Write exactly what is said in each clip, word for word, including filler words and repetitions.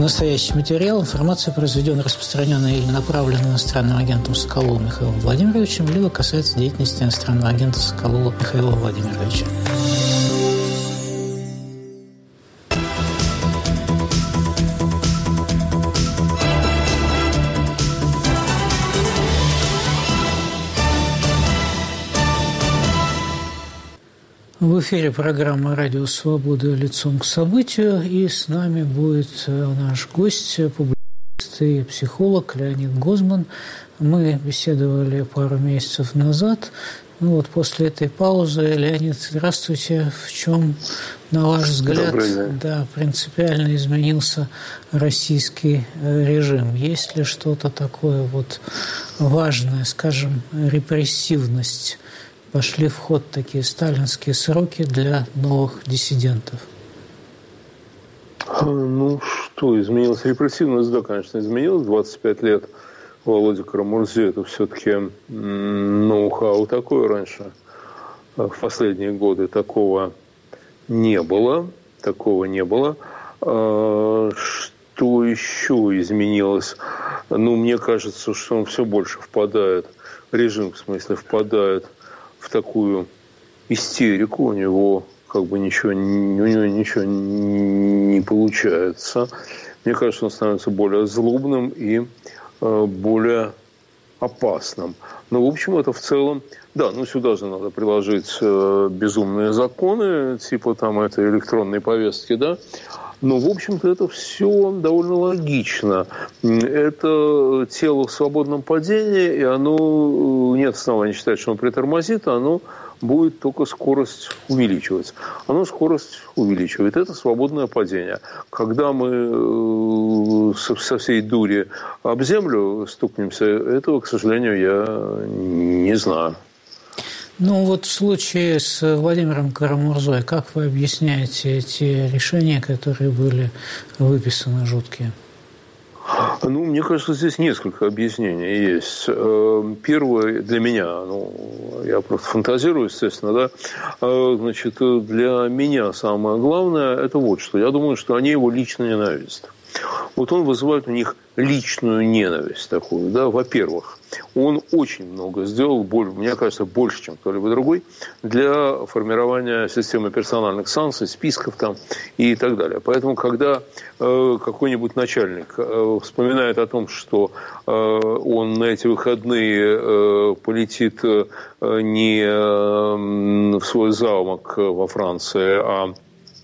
настоящий материал, информация, произведенная, распространенная или направленная иностранным агентом Соколовым Михаилом Владимировичем, либо касается деятельности иностранного агента Соколова Михаила Владимировича. В эфире программа «Радио Свобода. Лицом к событию». И с нами будет наш гость, публицист и психолог Леонид Гозман. Мы беседовали пару месяцев назад. Ну вот после этой паузы, Леонид, здравствуйте. В чем, на ваш взгляд, да, принципиально изменился российский режим? Есть ли что-то такое вот важное, скажем, репрессивность? Пошли в ход такие сталинские сроки для новых диссидентов? Ну, что изменилось? Репрессивность, да, конечно, изменилась. двадцать пять лет Володя Карамурзе – это все-таки ноу-хау такое раньше. В последние годы такого не было. Такого не было. Что еще изменилось? Ну, мне кажется, что он все больше впадает, режим, в смысле, впадает в такую истерику, у него как бы ничего, у него ничего не получается. Мне кажется, он становится более злобным и э, более опасным. Но, в общем, это в целом... Да, ну сюда же надо приложить э, безумные законы, типа там этой электронной повестки, да. Но, в общем-то, это все довольно логично. Это тело в свободном падении, и оно, нет оснований считать, что оно притормозит, оно будет только скорость увеличивать. Оно скорость увеличивает. Это свободное падение. Когда мы со всей дури об землю стукнемся, этого, к сожалению, я не знаю. Ну вот в случае с Владимиром Карамурзой, как вы объясняете эти решения, которые были выписаны жуткие? Ну, мне кажется, здесь несколько объяснений есть. Первое для меня, ну, я просто фантазирую, естественно, да, значит, для меня самое главное – это вот что. Я думаю, что они его лично ненавидят. Вот он вызывает у них личную ненависть такую, да, во-первых. Он очень много сделал, мне кажется, больше, чем кто-либо другой, для формирования системы персональных санкций, списков там и так далее. Поэтому, когда э, какой-нибудь начальник э, вспоминает о том, что э, он на эти выходные э, полетит э, не э, в свой замок во Франции, а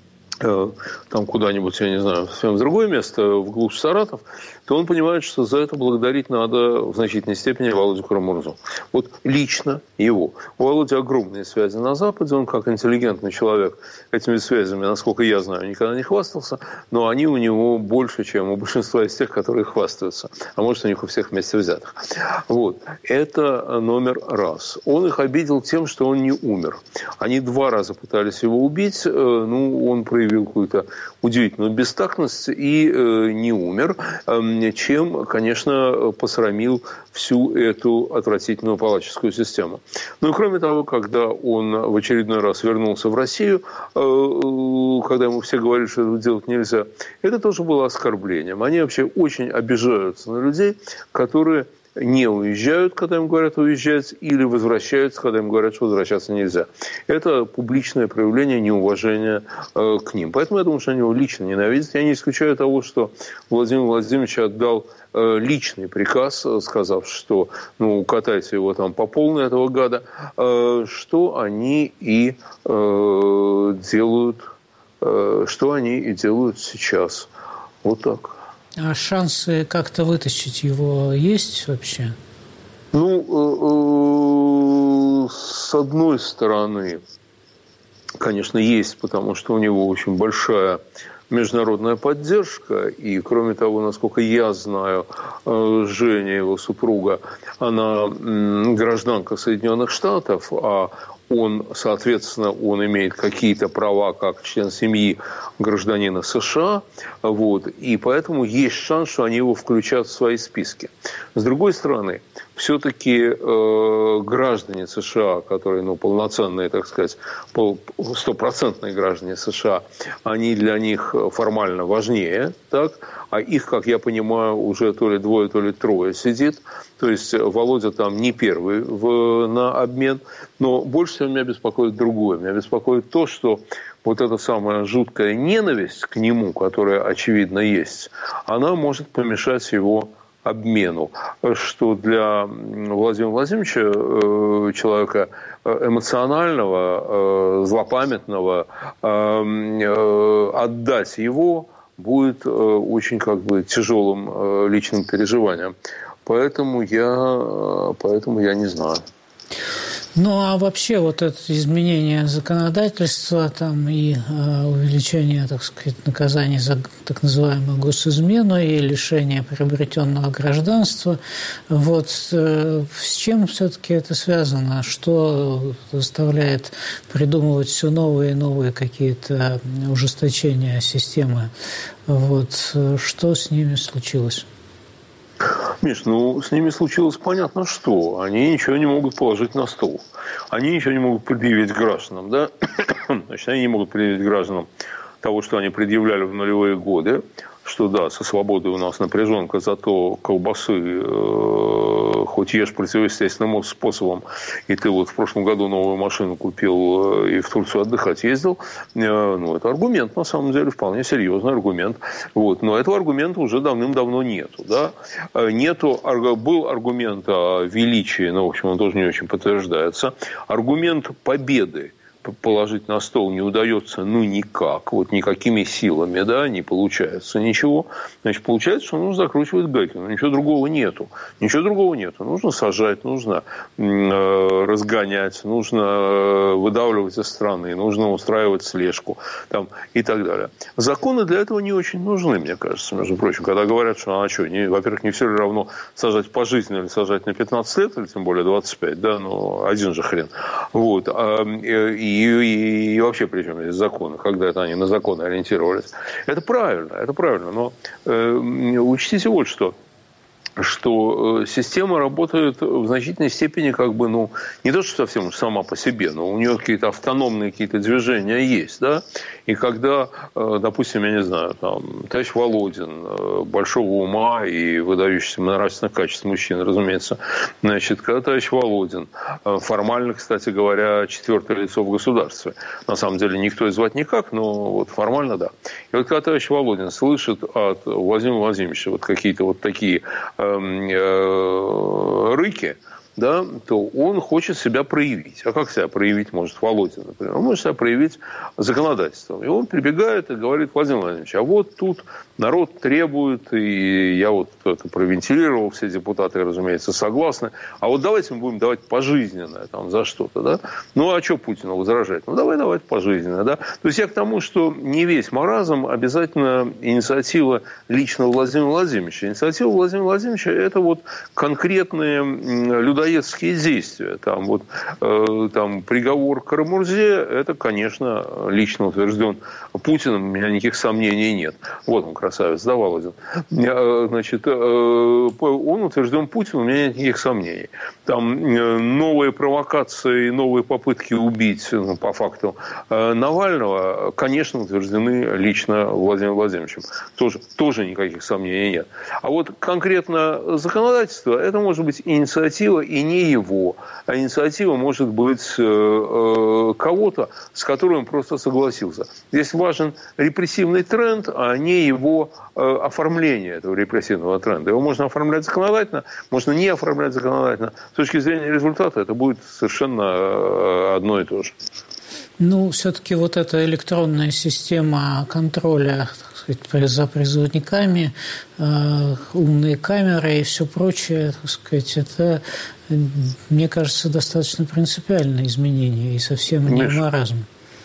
там куда-нибудь, я не знаю, в другое место, в глушь Саратов, то он понимает, что за это благодарить надо в значительной степени Володю Карамурзу. Вот лично его. У Володи огромные связи на Западе, он как интеллигентный человек этими связями, насколько я знаю, никогда не хвастался, но они у него больше, чем у большинства из тех, которые хвастаются. А может, у них у всех вместе взятых. Вот. Это номер раз. Он их обидел тем, что он не умер. Они два раза пытались его убить, ну, он проявил какую-то удивительную бестактность и э, не умер, э, чем, конечно, посрамил всю эту отвратительную палаческую систему. Ну и кроме того, когда он в очередной раз вернулся в Россию, э, когда ему все говорили, что это делать нельзя, это тоже было оскорблением. Они вообще очень обижаются на людей, которые не уезжают, когда им говорят уезжать, или возвращаются, когда им говорят, что возвращаться нельзя. Это публичное проявление неуважения э, к ним. Поэтому я думаю, что они его лично ненавидят. Я не исключаю того, что Владимир Владимирович отдал э, личный приказ, сказав, что ну, катайте его там по полной, этого гада, э, что они и э, делают, э, что они и делают сейчас. Вот так. А шансы как-то вытащить его есть вообще? Ну, э, э, с одной стороны, конечно, есть, потому что у него очень большая международная поддержка. И, кроме того, насколько я знаю, Женя, его супруга, она гражданка Соединенных Штатов, а он, соответственно, он имеет какие-то права как член семьи гражданина США, вот, и поэтому есть шанс, что они его включат в свои списки. С другой стороны, все-таки э, граждане США, которые, ну, полноценные, так сказать, стопроцентные граждане США, они для них формально важнее, так, а их, как я понимаю, уже то ли двое, то ли трое сидит. То есть Володя там не первый в, на обмен. Но больше всего меня беспокоит другое. Меня беспокоит то, что вот эта самая жуткая ненависть к нему, которая, очевидно, есть, она может помешать его обмену. Что для Владимира Владимировича, человека эмоционального, злопамятного, отдать его будет очень как бы тяжелым личным переживанием. Поэтому я, поэтому я не знаю. Ну, а вообще вот это изменение законодательства там, и э, увеличение, так сказать, наказаний за так называемую госизмену и лишение приобретенного гражданства, вот э, с чем все-таки это связано? Что заставляет придумывать все новые и новые какие-то ужесточения системы? Вот, что с ними случилось? Миш, ну, с ними случилось понятно что. Они ничего не могут положить на стол. Они ничего не могут предъявить гражданам, да? Значит, они не могут предъявить гражданам того, что они предъявляли в нулевые годы, что, да, со свободой у нас напряженка, зато колбасы э, хоть ешь противоестественным способом, и ты вот в прошлом году новую машину купил э, и в Турцию отдыхать ездил, э, ну, это аргумент, на самом деле, вполне серьезный аргумент. Вот. Но этого аргумента уже давным-давно нету, да? Нету, был аргумент о величии, но, в общем, он тоже не очень подтверждается. Аргумент победы положить на стол не удается, ну, никак, вот никакими силами, да, не получается ничего, значит, получается, что нужно закручивать гайки, но ничего другого нету, ничего другого нету, нужно сажать, нужно э, разгонять, нужно выдавливать из страны, нужно устраивать слежку, там, и так далее. Законы для этого не очень нужны, мне кажется, между прочим, когда говорят, что, а что, не, во-первых, не все ли равно сажать пожизненно или сажать на пятнадцать лет, или тем более двадцать пять, да, ну, один же хрен, вот, а, и И, и, и вообще, причем здесь законы, когда это они на законы ориентировались. Это правильно, это правильно. Но э, учтите вот что. что система работает в значительной степени как бы, ну, не то, что совсем уж сама по себе, но у нее какие-то автономные какие-то движения есть, да, и когда, допустим, я не знаю, там, товарищ Володин, большого ума и выдающийся нравственных качеств мужчины, разумеется, значит, когда товарищ Володин, формально, кстати говоря, четвертое лицо в государстве, на самом деле никто и звать никак, но вот формально, да. И вот когда товарищ Володин слышит от Владимира Владимировича вот какие-то вот такие рыки, да, то он хочет себя проявить. А как себя проявить может Володин, например? Он может себя проявить законодательством. И он прибегает и говорит: Владимир Владимирович, а вот тут народ требует, и я вот это провентилировал, все депутаты, разумеется, согласны. А вот давайте мы будем давать пожизненное там, за что-то, да? Ну, а что Путину возражать? Ну, давай давать пожизненное, да? То есть я к тому, что не весь маразм, обязательно инициатива лично Владимира Владимировича. Инициатива Владимира Владимировича – это вот конкретные людоедские действия. Там вот э, там приговор Карамурзе – это, конечно, лично утвержден Путиным, у меня никаких сомнений нет. Вот он, красавец, да, Володин? Значит, он утвержден Путиным, у меня нет никаких сомнений. Там новые провокации, новые попытки убить, ну, по факту, Навального, конечно, утверждены лично Владимиром Владимировичем. Тоже, тоже никаких сомнений нет. А вот конкретно законодательство, это может быть инициатива и не его. А инициатива может быть кого-то, с которым он просто согласился. Здесь важен репрессивный тренд, а не его оформление этого репрессивного тренда. Его можно оформлять законодательно, можно не оформлять законодательно. С точки зрения результата это будет совершенно одно и то же. Ну, все-таки вот эта электронная система контроля, так сказать, за призывниками, э, умные камеры и все прочее, так сказать, это, мне кажется, достаточно принципиальное изменение и совсем не маразм.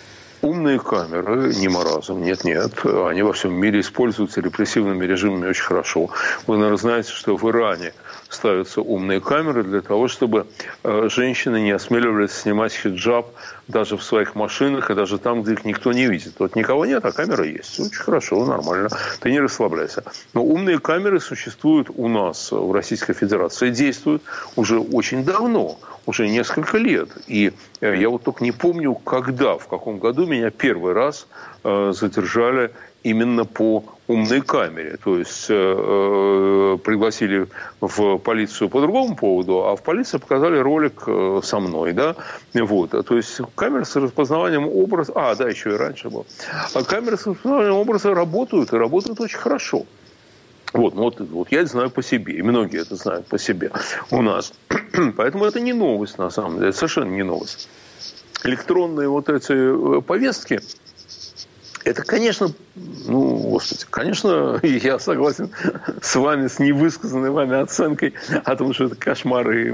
Умные камеры не маразм, нет-нет. Они во всем мире используются репрессивными режимами очень хорошо. Вы, наверное, знаете, что в Иране ставятся умные камеры для того, чтобы женщины не осмеливались снимать хиджаб даже в своих машинах и даже там, где их никто не видит. Вот никого нет, а камера есть. Очень хорошо, нормально. Ты не расслабляйся. Но умные камеры существуют у нас в Российской Федерации, действуют уже очень давно. Уже несколько лет. И я вот только не помню, когда, в каком году меня первый раз э, задержали именно по умной камере. То есть э, пригласили в полицию по другому поводу, а в полиции показали ролик э, со мной. Да? Вот. То есть камеры с распознаванием образа... А, да, еще и раньше было. А камеры с распознаванием образа работают, и работают очень хорошо. Вот, вот, вот я это знаю по себе, и многие это знают по себе у нас. Поэтому это не новость, на самом деле, совершенно не новость. Электронные вот эти повестки, это, конечно, ну, господи, конечно, я согласен с вами, с невысказанной вами оценкой о том, что это кошмар и,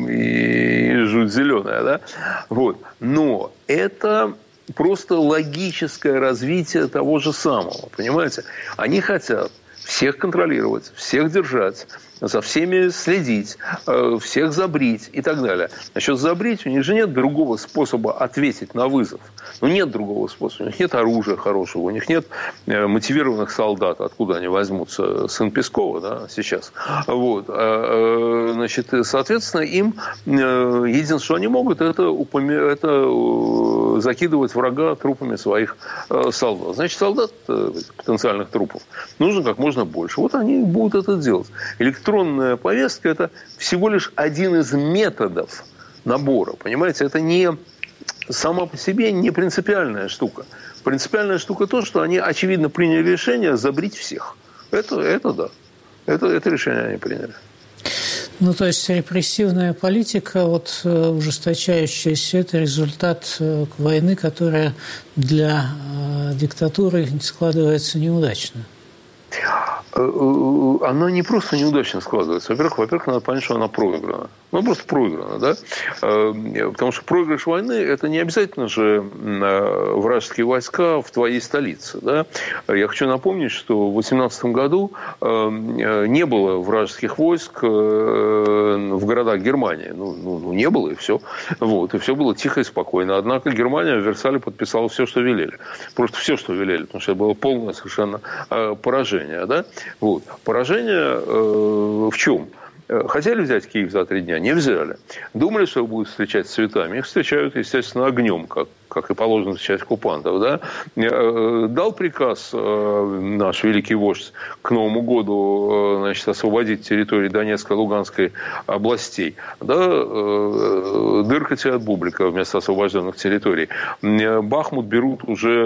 и жуть зеленая, да? Вот. Но это просто логическое развитие того же самого, понимаете? Они хотят всех контролировать, всех держать, за всеми следить, всех забрить и так далее. Насчет забрить, у них же нет другого способа ответить на вызов. Ну, нет другого способа. У них нет оружия хорошего, у них нет мотивированных солдат. Откуда они возьмутся? Сын Пескова, да, сейчас. Вот. Значит, соответственно, им единственное, что они могут, это, упоми... это закидывать врага трупами своих солдат. Значит, солдат, потенциальных трупов, нужно как можно больше. Вот они будут это делать. Электронная повестка – это всего лишь один из методов набора. Понимаете, это не сама по себе не принципиальная штука. Принципиальная штука то, что они, очевидно, приняли решение забрить всех. Это, это да. Это, это решение они приняли. Ну, то есть репрессивная политика, вот ужесточающаяся, это результат войны, которая для диктатуры складывается неудачно. Она не просто неудачно складывается. Во-первых, во-первых, надо понять, что она проиграна. Она просто проиграна, да? Потому что проигрыш войны – это не обязательно же вражеские войска в твоей столице, да? Я хочу напомнить, что в две тысячи восемнадцатом году не было вражеских войск в городах Германии. Ну, ну, не было, и все. Вот. И все было тихо и спокойно. Однако Германия в Версале подписала все, что велели. Просто все, что велели. Потому что это было полное совершенно поражение, да? Вот. Поражение э, в чем? Хотели взять Киев за три дня? Не взяли. Думали, что будут встречать цветами. Их встречают, естественно, огнем, как, как и положено встречать оккупантов. Да? Дал приказ наш великий вождь к Новому году, значит, освободить территории Донецкой и Луганской областей. Да? Дырка тебе от бублика вместо освобожденных территорий. Бахмут берут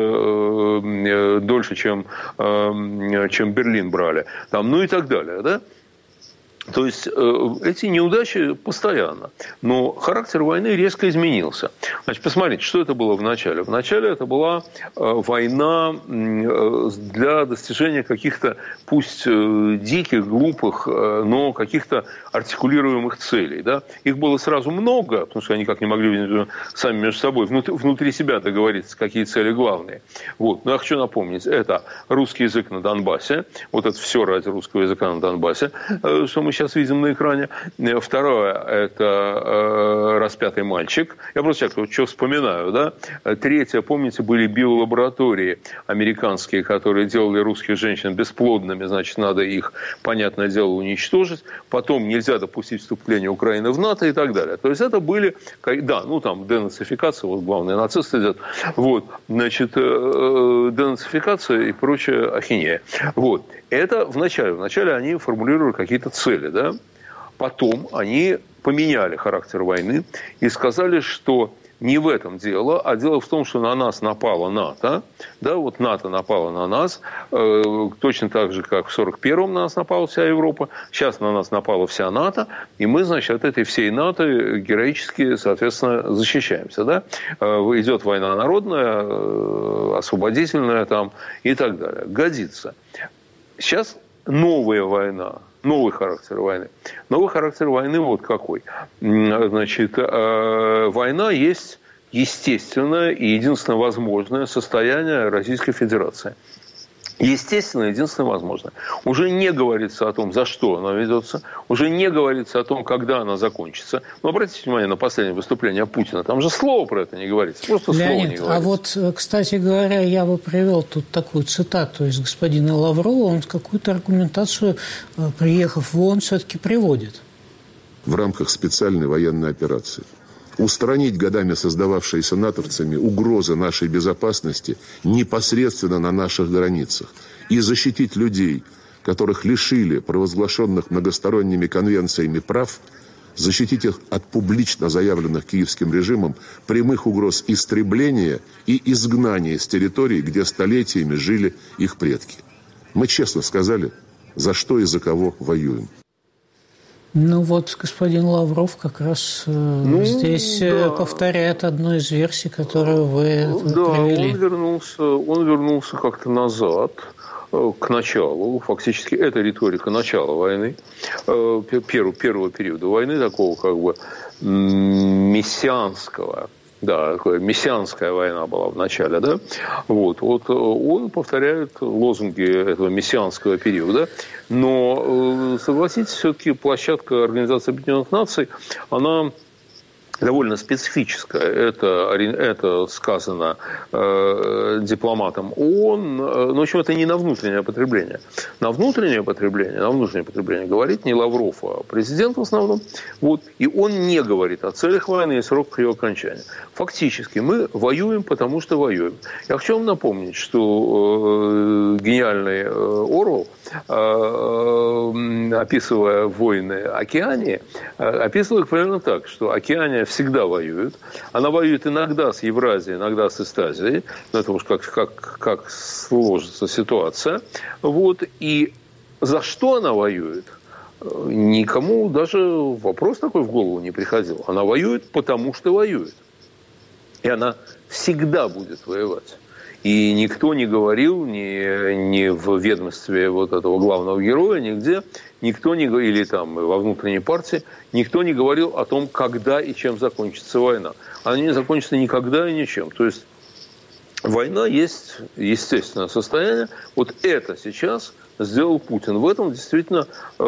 уже дольше, чем, чем Берлин брали. Там, ну и так далее. Да? То есть, эти неудачи постоянно. Но характер войны резко изменился. Значит, посмотрите, что это было в начале. В начале это была война для достижения каких-то, пусть диких, глупых, но каких-то артикулируемых целей. Да? Их было сразу много, потому что они как не могли сами между собой внутри, внутри себя договориться, какие цели главные. Вот. Но я хочу напомнить, это русский язык на Донбассе. Вот это все ради русского языка на Донбассе, что мы сейчас видим на экране. Второе – это э, распятый мальчик. Я просто так вот что вспоминаю, да. Третье, помните, были биолаборатории американские, которые делали русских женщин бесплодными, значит, надо их, понятное дело, уничтожить. Потом нельзя допустить вступление Украины в НАТО и так далее. То есть, это были, да, ну, там, денацификация, вот главные нацисты идет, вот, значит, э, денацификация и прочая ахинея. Вот. Это вначале. Вначале они формулировали какие-то цели, да. Потом они поменяли характер войны и сказали, что не в этом дело, а дело в том, что на нас напала НАТО. Да, вот НАТО напала на нас, э, точно так же, как в сорок первом на нас напала вся Европа. Сейчас на нас напала вся НАТО, и мы, значит, от этой всей НАТО героически, соответственно, защищаемся. Да? Э, идет война народная, э, освободительная там и так далее. Годится. Сейчас новая война. Новый характер войны. Новый характер войны вот какой. Значит, война есть естественное и единственно возможное состояние Российской Федерации. Естественно, единственное возможное. Уже не говорится о том, за что она ведется, уже не говорится о том, когда она закончится. Но обратите внимание на последнее выступление Путина. Там же слово про это не говорится. Просто Леонид, слово не говорится. А вот, кстати говоря, я бы привел тут такую цитату из господина Лаврова. Он какую-то аргументацию, приехав в ООН, все-таки приводит. В рамках специальной военной операции устранить годами создававшиеся натовцами угрозы нашей безопасности непосредственно на наших границах и защитить людей, которых лишили провозглашенных многосторонними конвенциями прав, защитить их от публично заявленных киевским режимом прямых угроз истребления и изгнания с территорий, где столетиями жили их предки. Мы честно сказали, за что и за кого воюем. Ну вот господин Лавров как раз ну, здесь да. повторяет одну из версий, которую вы да, привели. Он вернулся, он вернулся как-то назад, к началу. Фактически это риторика начала войны, первого, первого периода войны, такого как бы мессианского. Да, такая мессианская война была в начале, да. Вот, вот он повторяет лозунги этого мессианского периода, но, согласитесь, все-таки площадка Организации Объединенных Наций, она довольно специфическая. Это, это сказано э, дипломатом ООН. Но, в общем, это не на внутреннее потребление. На внутреннее потребление, на внутреннее потребление говорит не Лавров, а президент в основном. Вот. И он не говорит о целях войны и сроках ее окончания. Фактически мы воюем, потому что воюем. Я хочу вам напомнить, что э, гениальный э, Орвелл, э, описывая войны Океании, э, описывал их примерно так, что Океания всегда воюет. Она воюет иногда с Евразией, иногда с Эстазией. Но это уж как, как, как сложится ситуация. Вот. И за что она воюет? Никому даже вопрос такой в голову не приходил. Она воюет, потому что воюет. И она всегда будет воевать. И никто не говорил, ни, ни в ведомстве вот этого главного героя, нигде, никто не говорил, или там во внутренней партии, никто не говорил о том, когда и чем закончится война. Она не закончится никогда и ничем. То есть война есть естественное состояние. Вот это сейчас сделал Путин. В этом действительно э,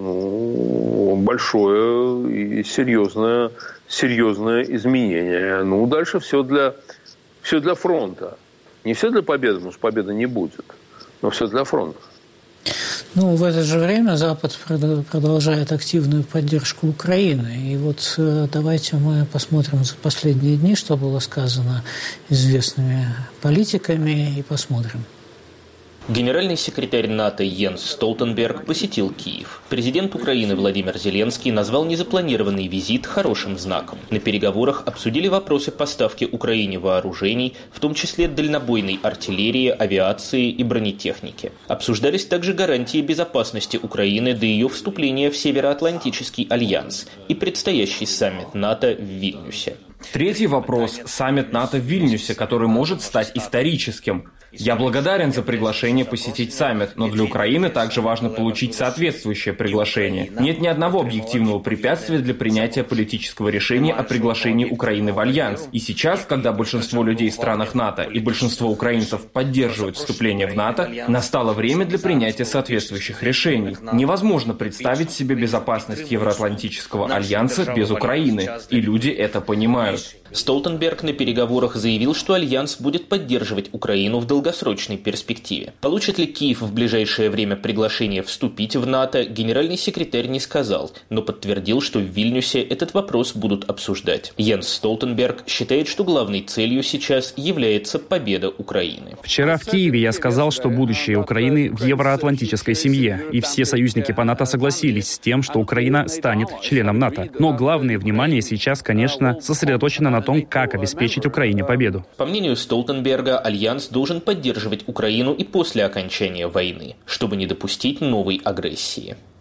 ну, большое и серьезное, серьезное изменение. Ну, дальше все для, все для фронта. Не все для победы, потому что победы не будет, но все для фронта. Ну, в это же время Запад продолжает активную поддержку Украины. И вот давайте мы посмотрим за последние дни, что было сказано известными политиками, и посмотрим. Генеральный секретарь НАТО Йенс Столтенберг посетил Киев. Президент Украины Владимир Зеленский назвал незапланированный визит хорошим знаком. На переговорах обсудили вопросы поставки Украине вооружений, в том числе дальнобойной артиллерии, авиации и бронетехники. Обсуждались также гарантии безопасности Украины до ее вступления в Североатлантический альянс и предстоящий саммит НАТО в Вильнюсе. Третий вопрос – саммит НАТО в Вильнюсе, который может стать историческим. Я благодарен за приглашение посетить саммит, но для Украины также важно получить соответствующее приглашение. Нет ни одного объективного препятствия для принятия политического решения о приглашении Украины в Альянс. И сейчас, когда большинство людей в странах НАТО и большинство украинцев поддерживают вступление в НАТО, настало время для принятия соответствующих решений. Невозможно представить себе безопасность Евроатлантического альянса без Украины, и люди это понимают. Столтенберг на переговорах заявил, что Альянс будет поддерживать Украину в долгосрочной перспективе. Получит ли Киев в ближайшее время приглашение вступить в НАТО, генеральный секретарь не сказал, но подтвердил, что в Вильнюсе этот вопрос будут обсуждать. Йенс Столтенберг считает, что главной целью сейчас является победа Украины. Вчера в Киеве я сказал, что будущее Украины в евроатлантической семье, и все союзники по НАТО согласились с тем, что Украина станет членом НАТО. Но главное внимание сейчас, конечно, сосредоточено на том, как обеспечить Украине победу. По мнению Столтенберга, Альянс должен поддерживать Украину и после окончания войны, чтобы не допустить новой агрессии.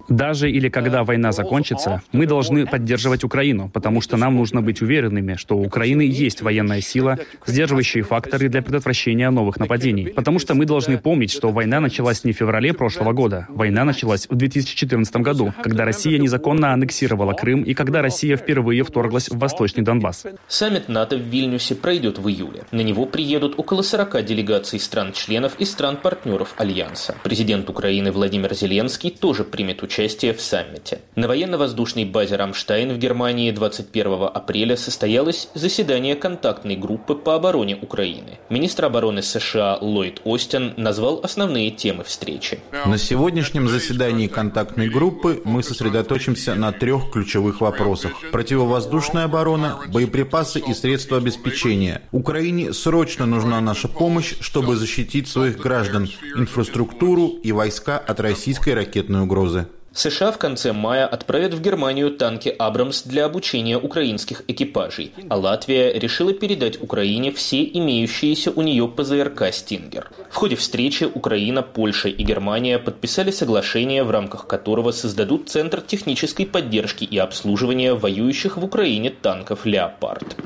Даже или когда война закончится, мы должны поддерживать Украину, потому что нам нужно быть уверенными, что у Украины есть военная сила, сдерживающие факторы для предотвращения новых нападений. Потому что мы должны помнить, что война началась не в феврале прошлого года. Война началась в две тысячи четырнадцатом году, когда Россия незаконно аннексировала Крым и когда Россия впервые вторглась в Восточный Донбасс. Саммит НАТО в Вильнюсе пройдет в июле. На него приедут около сорока делегаций стран-членов и стран-партнеров Альянса. Президент Украины Владимир Зеленский тоже примет участие участие в саммите. На военно-воздушной базе «Рамштайн» в Германии двадцать первого апреля состоялось заседание контактной группы по обороне Украины. Министр обороны США Ллойд Остин назвал основные темы встречи. На сегодняшнем заседании контактной группы мы сосредоточимся на трех ключевых вопросах. Противовоздушная оборона, боеприпасы и средства обеспечения. Украине срочно нужна наша помощь, чтобы защитить своих граждан, инфраструктуру и войска от российской ракетной угрозы. США в конце мая отправят в Германию танки «Абрамс» для обучения украинских экипажей, а Латвия решила передать Украине все имеющиеся у нее ПЗРК «Стингер». В ходе встречи Украина, Польша и Германия подписали соглашение, в рамках которого создадут Центр технической поддержки и обслуживания воюющих в Украине танков «Леопард».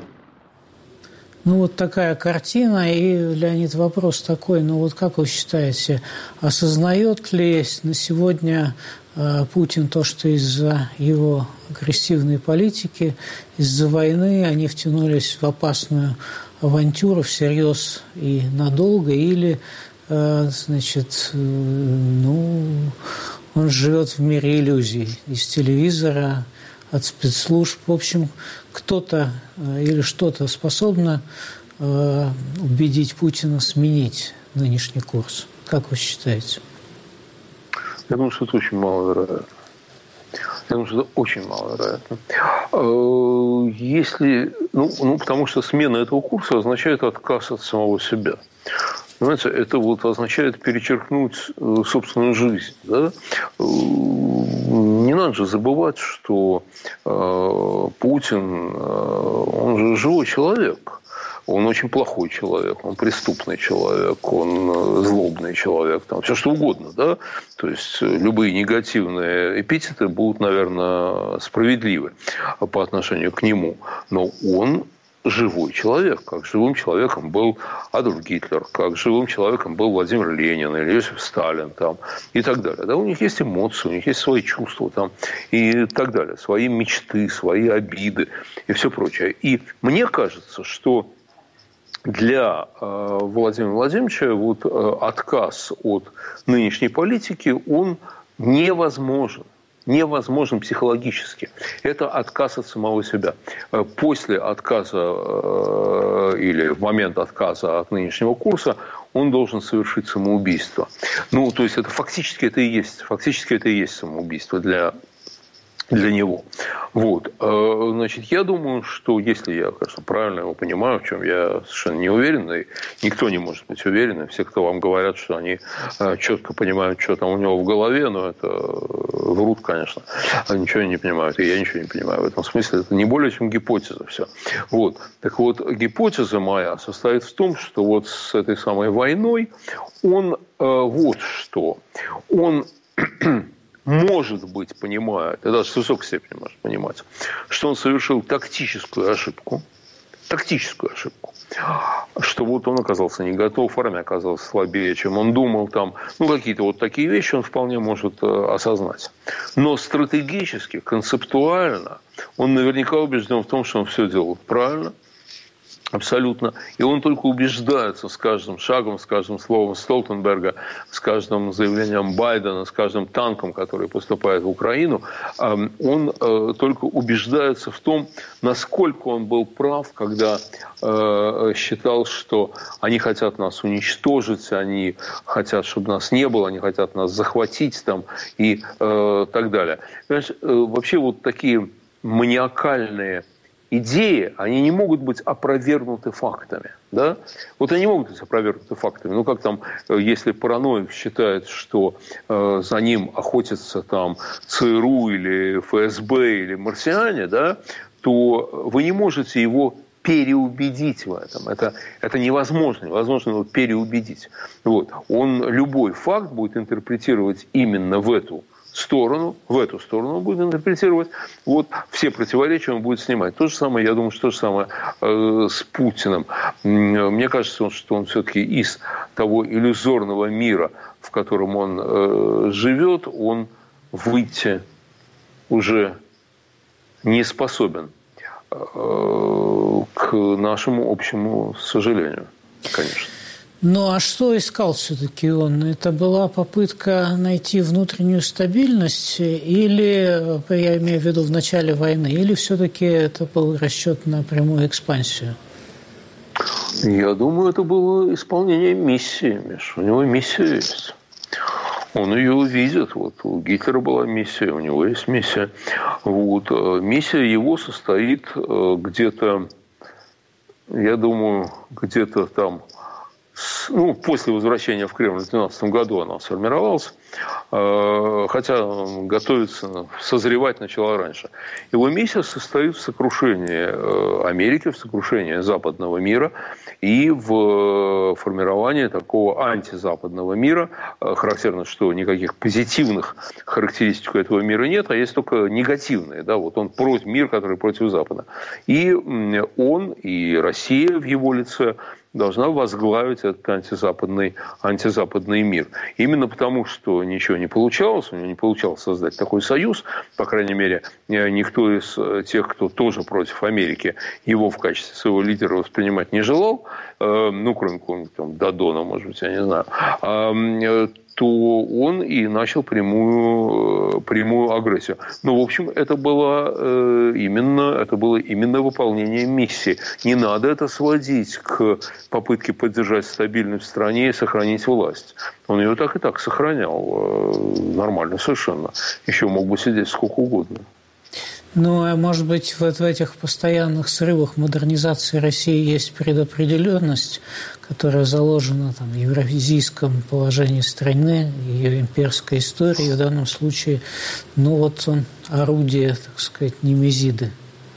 Ну, вот такая картина. И, Леонид, вопрос такой, ну вот как вы считаете, осознает ли на сегодня э, Путин то, что из-за его агрессивной политики, из-за войны они втянулись в опасную авантюру всерьез и надолго, или, э, значит, э, ну, он живет в мире иллюзий из телевизора, от спецслужб. В общем, кто-то или что-то способно э, убедить Путина сменить нынешний курс. Как вы считаете? Я думаю, что это очень маловероятно. Я думаю, что это очень маловероятно. Если, ну, ну, потому что смена этого курса означает отказ от самого себя. Понимаете, это вот означает перечеркнуть собственную жизнь. Да? Не надо же забывать, что э, Путин, э, он же живой человек. Он очень плохой человек, он преступный человек, он злобный человек, там, все что угодно. Да? То есть любые негативные эпитеты будут, наверное, справедливы по отношению к нему. Но он живой человек, как живым человеком был Адольф Гитлер, как живым человеком был Владимир Ленин или Иосиф Сталин там, и так далее. Да, у них есть эмоции, у них есть свои чувства там, и так далее, свои мечты, свои обиды и все прочее. И мне кажется, что для э, Владимира Владимировича вот, э, отказ от нынешней политики, он невозможен. Невозможен психологически. Это отказ от самого себя. После отказа э, или в момент отказа от нынешнего курса он должен совершить самоубийство. Ну, то есть, это фактически это и есть, фактически это и есть самоубийство для, для него. Вот. Значит, я думаю, что если я, конечно, правильно его понимаю, в чем я совершенно не уверен, и никто не может быть уверен, все, кто вам говорят, что они четко понимают, что там у него в голове, но это врут, конечно. Они ничего не понимают, и я ничего не понимаю. В этом смысле это не более чем гипотеза все. Вот. Так вот, гипотеза моя состоит в том, что вот с этой самой войной он э, вот что. Он может быть, понимает, и даже в высокой степени может понимать, что он совершил тактическую ошибку, тактическую ошибку, что вот он оказался не готов, армия оказалась слабее, чем он думал, там, ну, какие-то вот такие вещи он вполне может э, осознать. Но стратегически, концептуально он наверняка убежден в том, что он все делает правильно, абсолютно. И он только убеждается с каждым шагом, с каждым словом Столтенберга, с каждым заявлением Байдена, с каждым танком, который поступает в Украину. Он только убеждается в том, насколько он был прав, когда считал, что они хотят нас уничтожить, они хотят, чтобы нас не было, они хотят нас захватить там, и так далее. Понимаешь, вообще вот такие маниакальные идеи, они не могут быть опровергнуты фактами. Да? Вот они не могут быть опровергнуты фактами. Ну, как там, если параноик считает, что э, за ним охотятся там ЦРУ или эф эс бэ или марсиане, да, то вы не можете его переубедить в этом. Это, это невозможно. Невозможно его переубедить. Вот. Он любой факт будет интерпретировать именно в эту сторону, в эту сторону он будет интерпретировать. Вот все противоречия он будет снимать. То же самое, я думаю, что то же самое э, с Путиным. Мне кажется, что он все-таки из того иллюзорного мира, в котором он э, живет, он выйти уже не способен э, к нашему общему сожалению, конечно. Ну, а что искал все-таки он? Это была попытка найти внутреннюю стабильность или, я имею в виду, в начале войны, или все-таки это был расчет на прямую экспансию? Я думаю, это было исполнение миссии, Миш. У него миссия есть. Он ее видит. Вот у Гитлера была миссия, у него есть миссия. Вот. Миссия его состоит где-то, я думаю, где-то там, ну, после возвращения в Кремль в две тысячи двенадцатом году она сформировалась, хотя готовиться, созревать начала раньше. Его миссия состоит в сокрушении Америки, в сокрушении западного мира и в формировании такого антизападного мира. Характерно, что никаких позитивных характеристик у этого мира нет, а есть только негативные. Да? Вот он против, мир, который против Запада. И он, и Россия в его лице должна возглавить этот антизападный, антизападный мир. Именно потому, что ничего не получалось, у него не получалось создать такой союз, по крайней мере, никто из тех, кто тоже против Америки, его в качестве своего лидера воспринимать не желал, ну, кроме какого-нибудь там Додона, может быть, я не знаю, то он и начал прямую, прямую агрессию. Но, в общем, это было, именно, это было именно выполнение миссии. Не надо это сводить к попытке поддержать стабильность в стране и сохранить власть. Он ее так и так сохранял. Нормально совершенно. Еще мог бы сидеть сколько угодно. Ну, а может быть, вот в этих постоянных срывах модернизации России есть предопределенность, которая заложена там, в евразийском положении страны, ее имперской истории. В данном случае, ну вот он орудие, так сказать, Немезиды.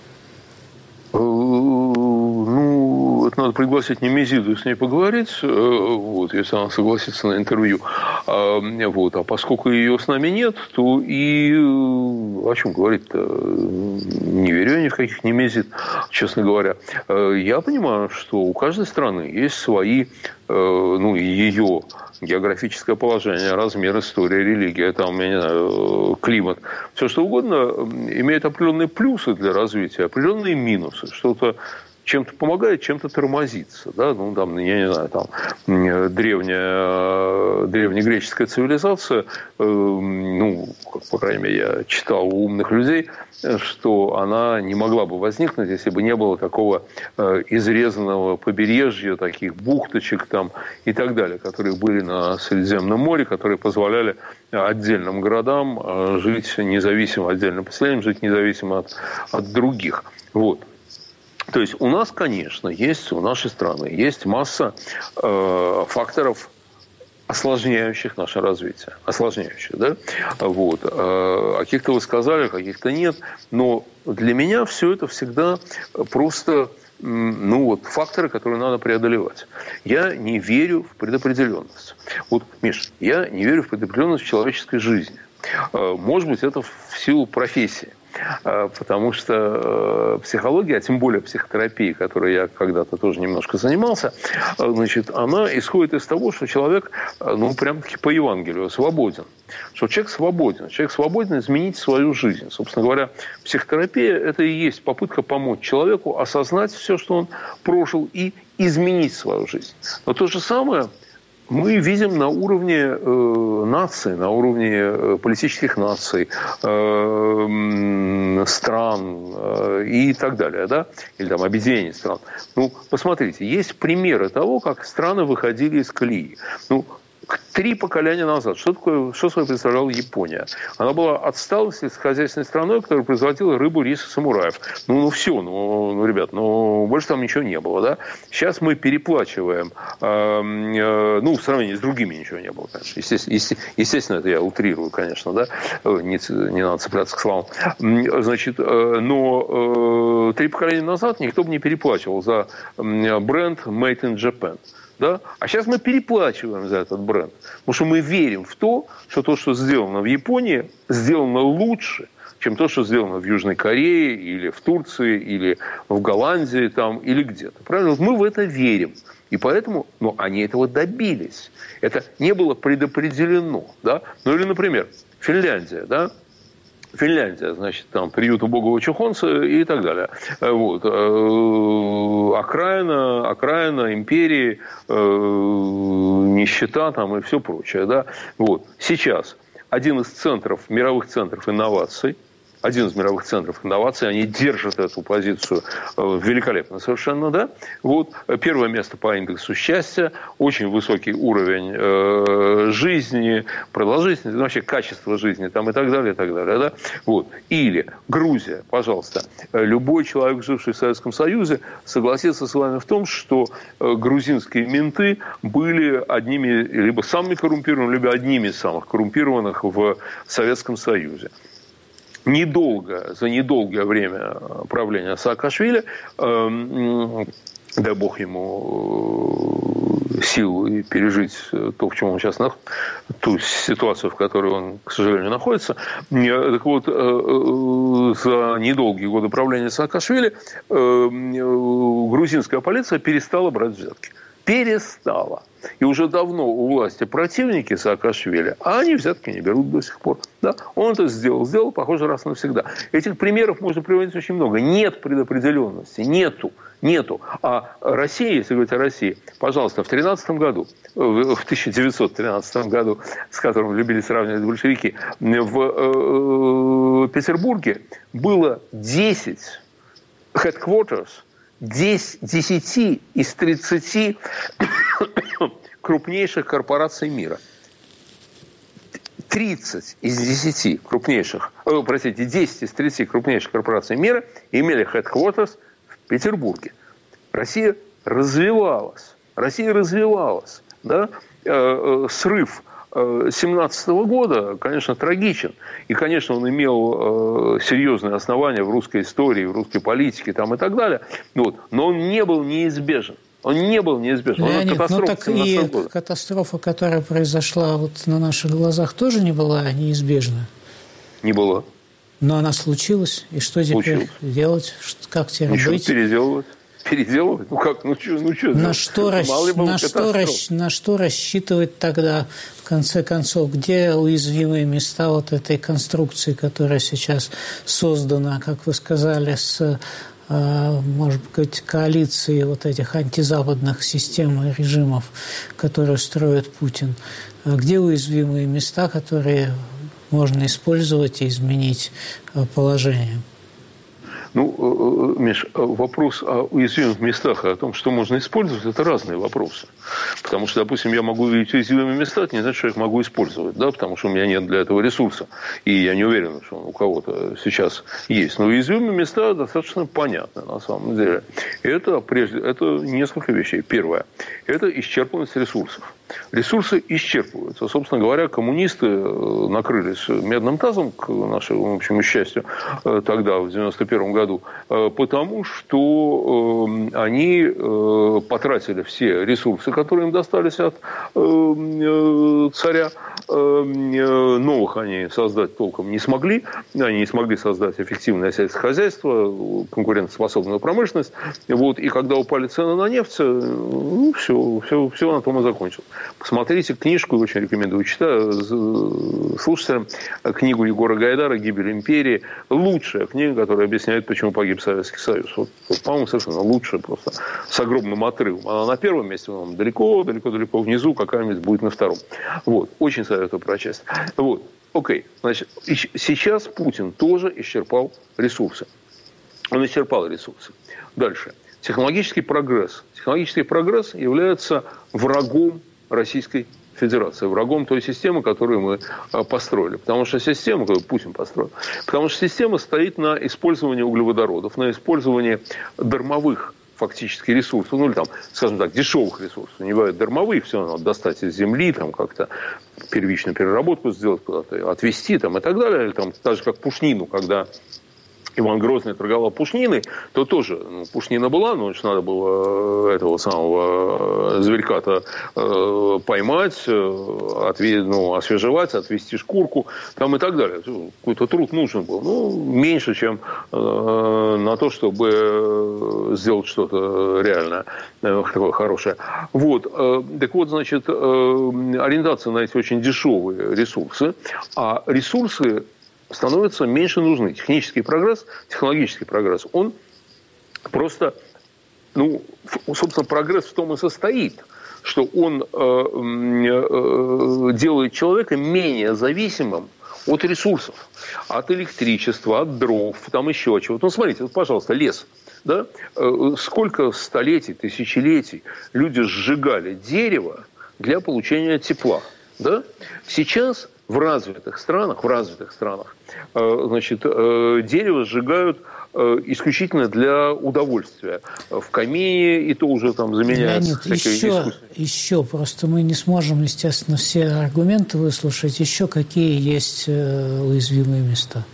Ну, это надо пригласить Немезиду и с ней поговорить, вот, если она согласится на интервью. Вот. А поскольку ее с нами нет, то и о чем говорить-то? Не верю я ни в каких Немезид, честно говоря. Я понимаю, что у каждой страны есть свои, ну, ее географическое положение, размер, история, религия, там, я не знаю, климат, все что угодно имеет определенные плюсы для развития, определенные минусы. Что-то чем-то помогает, чем-то тормозится. Да? Ну, там, я не знаю, там, древняя, древнегреческая цивилизация, э, ну, по крайней мере, я читал у умных людей, что она не могла бы возникнуть, если бы не было такого э, изрезанного побережья, таких бухточек там, и так далее, которые были на Средиземном море, которые позволяли отдельным городам э, жить независимо, отдельным поселениям жить независимо от, от других. Вот. То есть у нас, конечно, есть, у нашей страны есть масса э, факторов, осложняющих наше развитие. Осложняющих, да? Вот. О каких-то вы сказали, каких-то нет. Но для меня все это всегда просто, ну, вот, факторы, которые надо преодолевать. Я не верю в предопределенность. Вот, Миш, я не верю в предопределенность в человеческой жизни. Может быть, это в силу профессии. Потому что психология, а тем более психотерапия, которой я когда-то тоже немножко занимался, значит, она исходит из того, что человек, ну, прям-таки по Евангелию, свободен. Что человек свободен. Человек свободен изменить свою жизнь. Собственно говоря, психотерапия – это и есть попытка помочь человеку осознать все, что он прожил, и изменить свою жизнь. Но то же самое мы видим на уровне э, наций, на уровне э, политических наций, э, стран э, и так далее, да? Или там объединений стран. Ну, посмотрите, есть примеры того, как страны выходили из колеи. Ну, три поколения назад. Что такое, что собой представляла Япония? Она была отсталой сельскохозяйственной страной, которая производила рыбу, рис и самураев. Ну, ну все, ну, ну, ребят, ну, больше там ничего не было, да? Сейчас мы переплачиваем, э, э, ну, в сравнении с другими ничего не было, конечно. Естественно, естественно это я утрирую, конечно, да? Не, не надо цепляться к словам. Значит, э, но э, три поколения назад никто бы не переплачивал за бренд Made in Japan. Да? А сейчас мы переплачиваем за этот бренд. Потому что мы верим в то, что то, что сделано в Японии, сделано лучше, чем то, что сделано в Южной Корее, или в Турции, или в Голландии, там, или где-то. Правильно? Мы в это верим. И поэтому, ну, они этого добились. Это не было предопределено. Да? Ну, или, например, Финляндия, да? Финляндия, значит, там приют убогого чухонца и так далее. Вот. Окраина, окраина империи, нищета там и все прочее. Да? Вот. Сейчас один из центров, мировых центров инноваций, один из мировых центров инноваций, они держат эту позицию великолепно совершенно, да. Вот первое место по индексу счастья, очень высокий уровень э, жизни, продолжительности, вообще качество жизни там и так далее, и так далее, да. Вот. Или Грузия, пожалуйста, любой человек, живший в Советском Союзе, согласится с вами в том, что грузинские менты были одними, либо самыми коррумпированными, либо одними из самых коррумпированных в Советском Союзе. Недолго, за недолгое время правления Саакашвили, э, дай бог ему сил и пережить то, в чем он сейчас находится, ту ситуацию, в которой он, к сожалению, находится. Так вот, э, за недолгие годы правления Саакашвили э, грузинская полиция перестала брать взятки. Перестала. И уже давно у власти противники Саакашвили, а они взятки не берут до сих пор. Да? Он это сделал. Сделал, похоже, раз навсегда. Этих примеров можно приводить очень много. Нет предопределенности. Нету. Нету. А Россия, если говорить о России, пожалуйста, в тринадцатом году, в тысяча девятьсот тринадцатом году, с которым любили сравнивать большевики, в Петербурге было десять headquarters, десять из тридцати крупнейших корпораций мира. тридцать из десяти крупнейших, э, простите, десять из тридцати крупнейших корпораций мира имели headquarters в Петербурге. Россия развивалась. Россия развивалась. Да? Э, э, срыв семнадцатого года, конечно, трагичен. И, конечно, он имел э, серьезные основания в русской истории, в русской политике там, и так далее. Вот. Но он не был неизбежен. Он не был неизбежен. Леонид, ну так и года. Катастрофа, которая произошла вот на наших глазах, тоже не была неизбежна? Не была. Но она случилась. И что теперь случилось. Делать? Как теперь Ничего быть? Переделывать. Переделывать? Ну как? Ну что? Ну, что на, что расщ... на, что расщ... на что рассчитывать тогда, в конце концов? Где уязвимые места вот этой конструкции, которая сейчас создана, как вы сказали, с, может быть, коалицией вот этих антизападных систем и режимов, которые строит Путин? Где уязвимые места, которые можно использовать и изменить положение? Ну, Миш, вопрос о уязвимых местах, о том, что можно использовать, это разные вопросы. Потому что, допустим, я могу видеть уязвимые места, это не значит, что я их могу использовать, да, потому что у меня нет для этого ресурса. И я не уверен, что он у кого-то сейчас есть. Но уязвимые места достаточно понятны, на самом деле. Это, прежде, это несколько вещей. Первое. Это исчерпанность ресурсов. Ресурсы исчерпываются. Собственно говоря, коммунисты накрылись медным тазом, к нашему общему счастью, тогда, в девяносто первом году, потому что они потратили все ресурсы, которые им достались от царя. Новых они создать толком не смогли. Они не смогли создать эффективное сельское хозяйство, конкурентоспособную промышленность. Вот. И когда упали цены на нефть, ну, все, все, все на том и закончилось. Посмотрите книжку, очень рекомендую читать слушателям, книгу Егора Гайдара «Гибель империи». Лучшая книга, которая объясняет, почему погиб Советский Союз. Вот, по-моему, совершенно лучшая, просто с огромным отрывом. Она на первом месте, она далеко, далеко, далеко внизу, какая-нибудь будет на втором. Вот. Очень советую прочесть. Вот. Окей. Значит, сейчас Путин тоже исчерпал ресурсы. Он исчерпал ресурсы. Дальше. Технологический прогресс. Технологический прогресс является врагом Российской Федерации, врагом той системы, которую мы построили. Потому что система, которую Путин построил, потому что система стоит на использовании углеводородов, на использовании дармовых фактически ресурсов, ну или там, скажем так, дешевых ресурсов. Не бывает дармовых, все надо достать из земли, там как-то первичную переработку сделать, куда-то отвезти там, и так далее. Или там, так же, как пушнину, когда Иван Грозный торговал пушниной, то тоже ну, пушнина была, но надо было этого самого зверька-то э, поймать, э, отве, ну, освежевать, отвести шкурку там, и так далее. Какой-то труд нужен был. Ну, меньше, чем э, на то, чтобы сделать что-то реально э, такое хорошее. Вот. Э, так вот, значит, э, ориентация на эти очень дешевые ресурсы, а ресурсы становятся меньше нужны. Технический прогресс, технологический прогресс, он просто, ну, собственно, прогресс в том и состоит, что он э, э, делает человека менее зависимым от ресурсов, от электричества, от дров, там еще чего-то. Ну, смотрите, вот, пожалуйста, лес. Да? Сколько столетий, тысячелетий люди сжигали дерево для получения тепла. Да? Сейчас в развитых странах, в развитых странах, значит, дерево сжигают исключительно для удовольствия. В камине и то уже там заменяется. Леонид, еще, еще просто мы не сможем, естественно, все аргументы выслушать. Еще какие есть уязвимые места?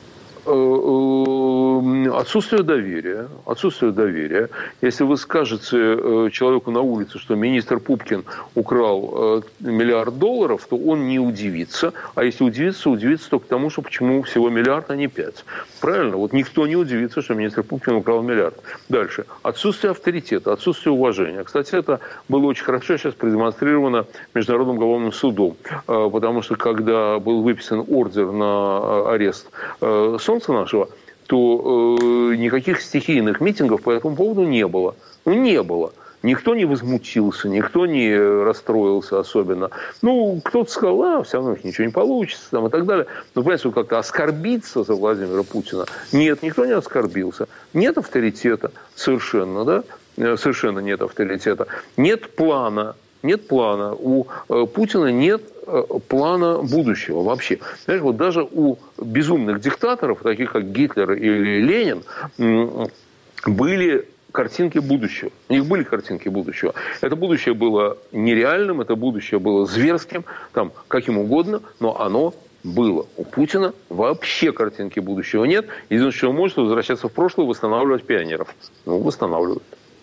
Отсутствие доверия. Отсутствие доверия. Если вы скажете человеку на улице, что министр Пупкин украл миллиард долларов, то он не удивится. А если удивится, удивится только тому, что почему всего миллиард, а не пять. Правильно? Вот никто не удивится, что министр Пупкин украл миллиард. Дальше. Отсутствие авторитета, отсутствие уважения. Кстати, это было очень хорошо сейчас продемонстрировано Международным уголовным судом. Потому что, когда был выписан ордер на арест Солнца нашего, то э, никаких стихийных митингов по этому поводу не было. Ну, не было. Никто не возмутился, никто не расстроился особенно. Ну, кто-то сказал, а, все равно ничего не получится, там, и так далее. Но, понимаете, как-то оскорбиться за Владимира Путина. Нет, никто не оскорбился. Нет авторитета совершенно, да? Совершенно нет авторитета. Нет плана. Нет плана. У э, Путина нет э, плана будущего вообще. Знаешь, вот даже у безумных диктаторов, таких как Гитлер или Ленин, э, были картинки будущего. У них были картинки будущего. Это будущее было нереальным, это будущее было зверским, там, каким угодно, но оно было. У Путина вообще картинки будущего нет. Единственное, что он может, возвращаться в прошлое и восстанавливать пионеров. Ну, восстанавливают.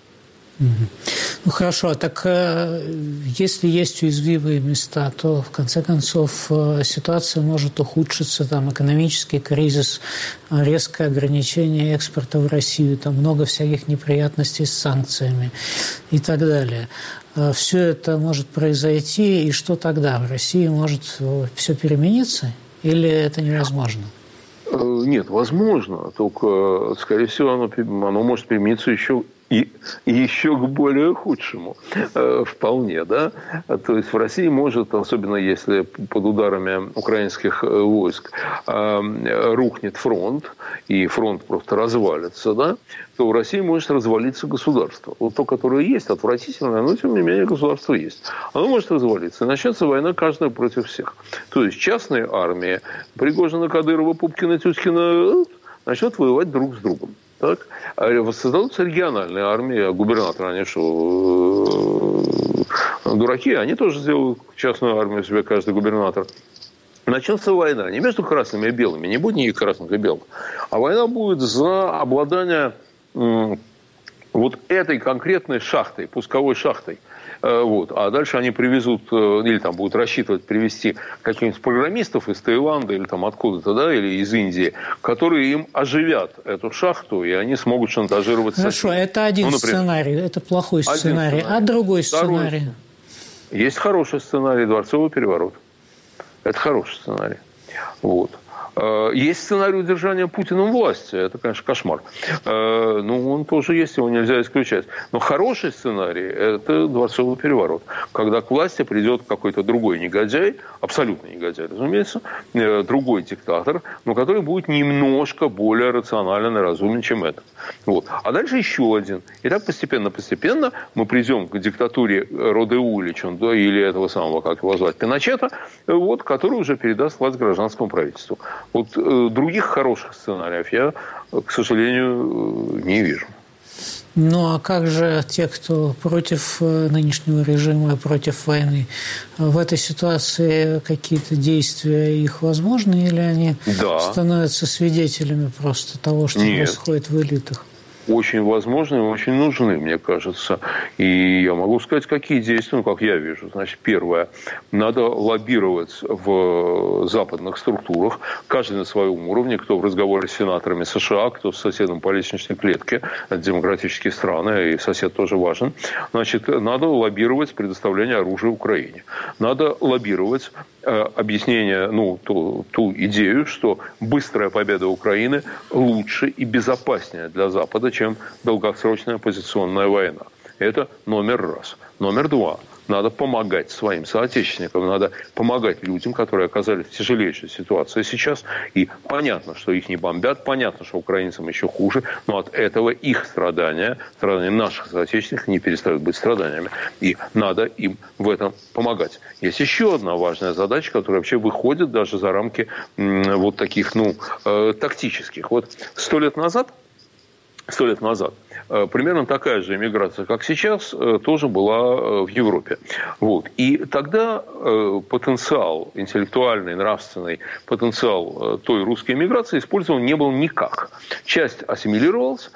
Ну, хорошо, так если есть уязвимые места, то, в конце концов, ситуация может ухудшиться, там, экономический кризис, резкое ограничение экспорта в Россию, там много всяких неприятностей с санкциями и так далее. Все это может произойти, и что тогда? В России может все перемениться или это невозможно? Нет, возможно, только, скорее всего, оно, оно может перемениться еще И, и еще к более худшему э, вполне, да. То есть в России может, особенно если под ударами украинских войск э, рухнет фронт, и фронт просто развалится, да, то в России может развалиться государство. Вот то, которое есть, отвратительное, но тем не менее государство есть. Оно может развалиться. И начнется война каждая против всех. То есть частные армии, Пригожина, Кадырова, Пупкина, Тюткина, начнут воевать друг с другом. Так? Воссоздадутся региональные армии, а губернаторы, они что, дураки, они тоже сделают частную армию себе, каждый губернатор. Начнется война не между красными и белыми, не будет никаких красных и белых, а война будет за обладание м, вот этой конкретной шахтой, пусковой шахтой. Вот. А дальше они привезут, или там будут рассчитывать привезти каких-нибудь программистов из Таиланда или там откуда-то, да, или из Индии, которые им оживят эту шахту, и они смогут шантажировать. Хорошо, соседей. Это один ну, например, сценарий, это плохой сценарий. сценарий. А другой сценарий? Второй. Есть хороший сценарий, дворцовый переворот. Это хороший сценарий. Вот. Есть сценарий удержания Путиным власти. Это, конечно, кошмар. Ну, он тоже есть, его нельзя исключать. Но хороший сценарий – это дворцовый переворот. Когда к власти придет какой-то другой негодяй, абсолютно негодяй, разумеется, другой диктатор, но который будет немножко более рационален и разумен, чем этот. Вот. А дальше еще один. И так постепенно-постепенно мы придем к диктатуре Родеулича, да, или этого самого, как его звать, Пиночета, вот, который уже передаст власть гражданскому правительству. Вот э, других хороших сценариев я, к сожалению, не вижу. Ну а как же те, кто против нынешнего режима и против войны? В этой ситуации какие-то действия их возможны или они да. становятся свидетелями просто того, что Нет. происходит в элитах? Очень возможны и очень нужны, мне кажется. И я могу сказать, какие действия, ну, как я вижу. Значит, первое. Надо лоббировать в западных структурах, каждый на своем уровне, кто в разговоре с сенаторами США, кто с соседом по лестничной клетке. Это демократические страны, и сосед тоже важен. Значит, надо лоббировать предоставление оружия Украине. Надо лоббировать э, объяснение, ну, ту, ту идею, что быстрая победа Украины лучше и безопаснее для Запада, чем долгосрочная оппозиционная война. Это номер раз. Номер два. Надо помогать своим соотечественникам, надо помогать людям, которые оказались в тяжелейшей ситуации сейчас. И понятно, что их не бомбят, понятно, что украинцам еще хуже, но от этого их страдания, страдания наших соотечественников не перестают быть страданиями. И надо им в этом помогать. Есть еще одна важная задача, которая вообще выходит даже за рамки м, вот таких, ну, э, тактических. Вот сто лет назад Сто лет назад примерно такая же иммиграция, как сейчас, тоже была в Европе. Вот. И тогда потенциал, интеллектуальный, нравственный потенциал той русской иммиграции использован не был никак. Часть ассимилировалась,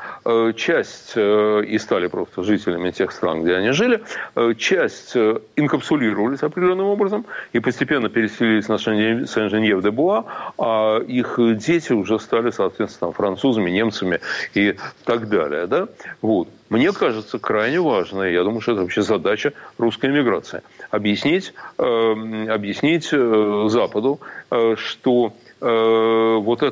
часть и стали просто жителями тех стран, где они жили, часть инкапсулировались определенным образом и постепенно переселились на Сен-Женьев-де-Буа, а их дети уже стали, соответственно, французами, немцами и так далее, да? Вот. Мне кажется, крайне важно, я думаю, что это вообще задача русской эмиграции, объяснить, э, объяснить э, Западу, э, что э, вот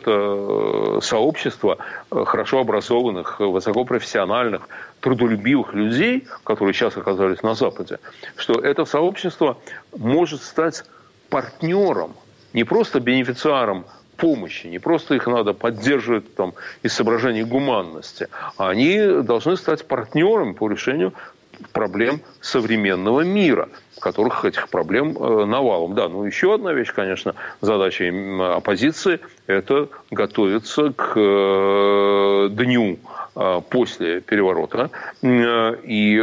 это сообщество хорошо образованных, высокопрофессиональных, трудолюбивых людей, которые сейчас оказались на Западе, что это сообщество может стать партнером, не просто бенефициаром помощи, не просто их надо поддерживать там, из соображений гуманности, а они должны стать партнерами по решению проблем современного мира, в которых этих проблем э, навалом. Да, ну еще одна вещь, конечно, задача оппозиции – это готовиться к э, дню э, после переворота э, и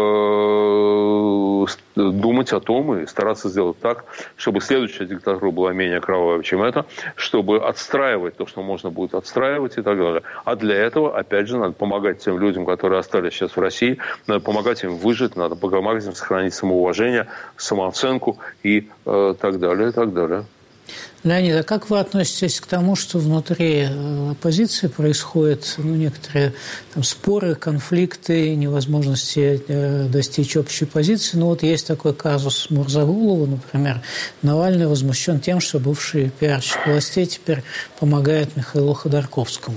э, думать о том и стараться сделать так, чтобы следующая диктатура была менее кровавой, чем эта, чтобы отстраивать то, что можно будет отстраивать и так далее. А для этого, опять же, надо помогать тем людям, которые остались сейчас в России, надо помогать им выжить, надо помогать им сохранить самоуважение, самооценку и э, так далее, и так далее. Леонид, а как вы относитесь к тому, что внутри оппозиции происходят ну, некоторые там, споры, конфликты, невозможности э, достичь общей позиции? Ну вот есть такой казус Мурзагулова, например. Навальный возмущен тем, что бывший пиарщик властей теперь помогает Михаилу Ходорковскому.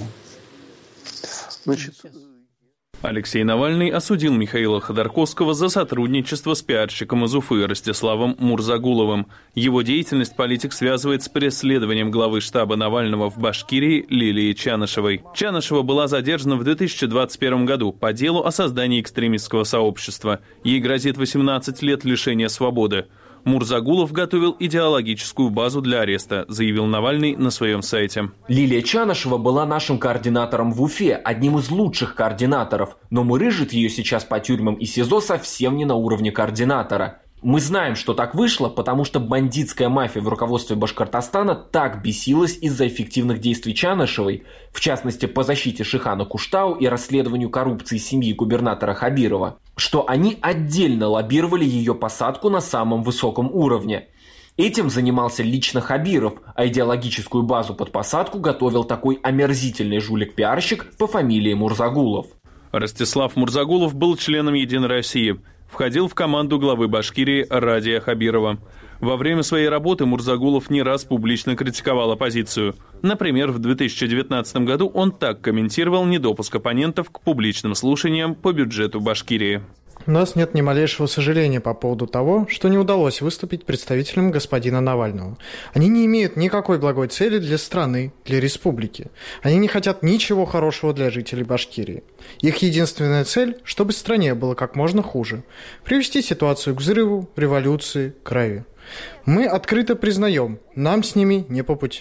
Значит... Алексей Навальный осудил Михаила Ходорковского за сотрудничество с пиарщиком из Уфы Ростиславом Мурзагуловым. Его деятельность политик связывает с преследованием главы штаба Навального в Башкирии Лилии Чанышевой. Чанышева была задержана в две тысячи двадцать первом году по делу о создании экстремистского сообщества. Ей грозит восемнадцать лет лишения свободы. Мурзагулов готовил идеологическую базу для ареста, заявил Навальный на своем сайте. Лилия Чанышева была нашим координатором в Уфе, одним из лучших координаторов. Но мурыжит ее сейчас по тюрьмам и СИЗО совсем не на уровне координатора. Мы знаем, что так вышло, потому что бандитская мафия в руководстве Башкортостана так бесилась из-за эффективных действий Чанышевой, в частности по защите Шихана Куштау и расследованию коррупции семьи губернатора Хабирова, что они отдельно лоббировали ее посадку на самом высоком уровне. Этим занимался лично Хабиров, а идеологическую базу под посадку готовил такой омерзительный жулик-пиарщик по фамилии Мурзагулов. Ростислав Мурзагулов был членом «Единой России». Входил в команду главы Башкирии Радия Хабирова. Во время своей работы Мурзагулов не раз публично критиковал оппозицию. Например, в две тысячи девятнадцатом году он так комментировал недопуск оппонентов к публичным слушаниям по бюджету Башкирии. У нас нет ни малейшего сожаления по поводу того, что не удалось выступить представителям господина Навального. Они не имеют никакой благой цели для страны, для республики. Они не хотят ничего хорошего для жителей Башкирии. Их единственная цель, чтобы стране было как можно хуже. Привести ситуацию к взрыву, революции, крови. Мы открыто признаем, нам с ними не по пути.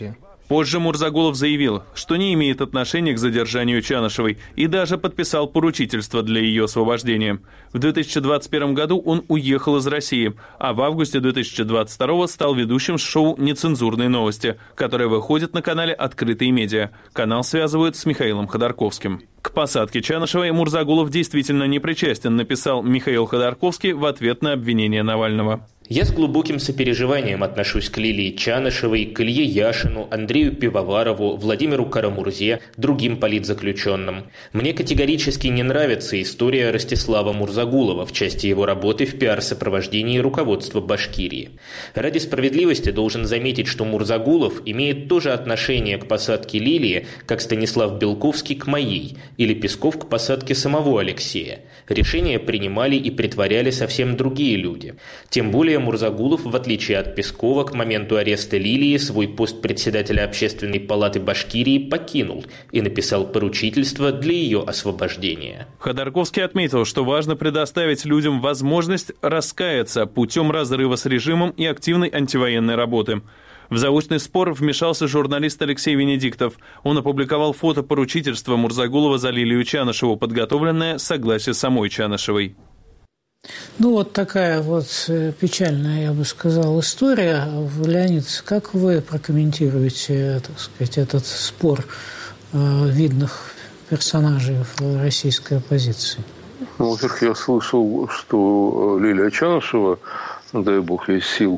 Позже Мурзагулов заявил, что не имеет отношения к задержанию Чанышевой и даже подписал поручительство для ее освобождения. В две тысячи двадцать первом году он уехал из России, а в августе две тысячи двадцать второго стал ведущим шоу «Нецензурные новости», которое выходит на канале «Открытые медиа». Канал связывают с Михаилом Ходорковским. К посадке Чанышевой Мурзагулов действительно не причастен, написал Михаил Ходорковский в ответ на обвинение Навального. Я с глубоким сопереживанием отношусь к Лилии Чанышевой, к Илье Яшину, Андрею Пивоварову, Владимиру Карамурзе, другим политзаключенным. Мне категорически не нравится история Ростислава Мурзагулова в части его работы в пиар-сопровождении руководства Башкирии. Ради справедливости должен заметить, что Мурзагулов имеет то же отношение к посадке Лилии, как Станислав Белковский к моей, или Песков к посадке самого Алексея. Решения принимали и претворяли совсем другие люди. Тем более Мурзагулов, в отличие от Пескова, к моменту ареста Лилии свой пост председателя Общественной палаты Башкирии покинул и написал поручительство для ее освобождения. Ходорковский отметил, что важно предоставить людям возможность раскаяться путем разрыва с режимом и активной антивоенной работы. В заочный спор вмешался журналист Алексей Венедиктов. Он опубликовал фото поручительства Мурзагулова за Лилию Чанышеву, подготовленное с согласия самой Чанышевой. Ну, вот такая вот печальная, я бы сказал, история. Леонид, как вы прокомментируете, так сказать, этот спор видных персонажей в российской оппозиции? Ну, во-первых, я слышал, что Лилия Чанышева, дай бог ей сил,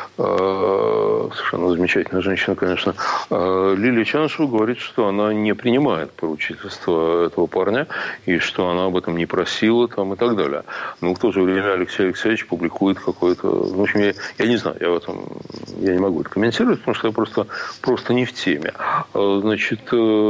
совершенно замечательная женщина, конечно, Лилия Чанышева говорит, что она не принимает поручительство этого парня и что она об этом не просила там, и так далее. Но в то же время Алексей Алексеевич публикует какой-то... В общем, я, я не знаю, я в этом я не могу это комментировать, потому что я просто, просто не в теме. Значит,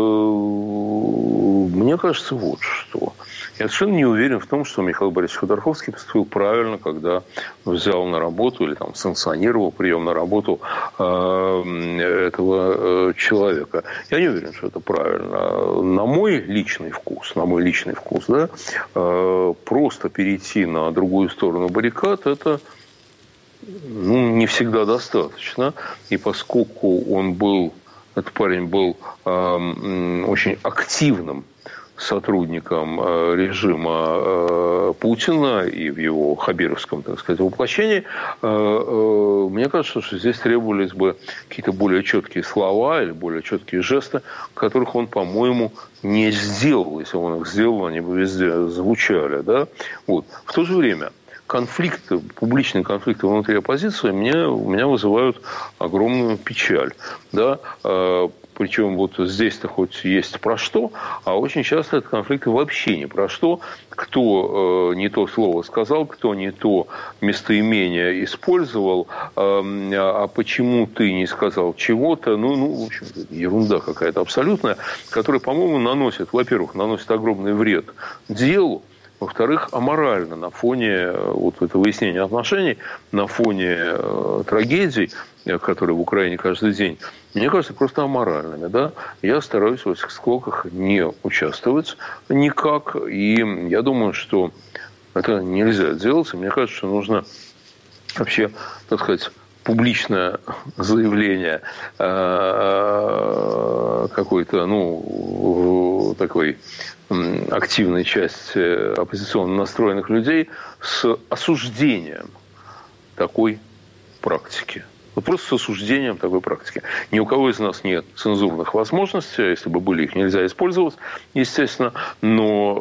мне кажется, вот что. Я совершенно не уверен в том, что Михаил Борисович Ходорковский поступил правильно, когда взял на работу или там санкционировал прием на работу э, этого э, человека. Я не уверен, что это правильно. На мой личный вкус, на мой личный вкус, да, э, просто перейти на другую сторону баррикад, это ну, не всегда достаточно. И поскольку он был, этот парень был э, очень активным сотрудником режима Путина и в его хабировском, так сказать, воплощении, мне кажется, что здесь требовались бы какие-то более четкие слова или более четкие жесты, которых он, по-моему, не сделал. Если он их сделал, они бы везде звучали. Да? Вот. В то же время конфликты, публичные конфликты внутри оппозиции меня, у меня вызывают огромную печаль. Да? Причем вот здесь-то хоть есть про что, а очень часто это конфликты вообще не про что. Кто э, не то слово сказал, кто не то местоимение использовал, э, а почему ты не сказал чего-то. Ну, ну, в общем, ерунда какая-то абсолютная, которая, по-моему, наносит, во-первых, наносит огромный вред делу, во-вторых, аморально на фоне вот этого выяснения отношений, на фоне э, трагедий, которые в Украине каждый день, мне кажется, просто аморальными. Да? Я стараюсь в этих склоках не участвовать никак. И я думаю, что это нельзя делать. И мне кажется, что нужно вообще, так сказать, публичное заявление э, какой-то, ну, такой активной части оппозиционно настроенных людей с осуждением такой практики. Вот просто с осуждением такой практики. Ни у кого из нас нет цензурных возможностей, а если бы были, их нельзя использовать, естественно, но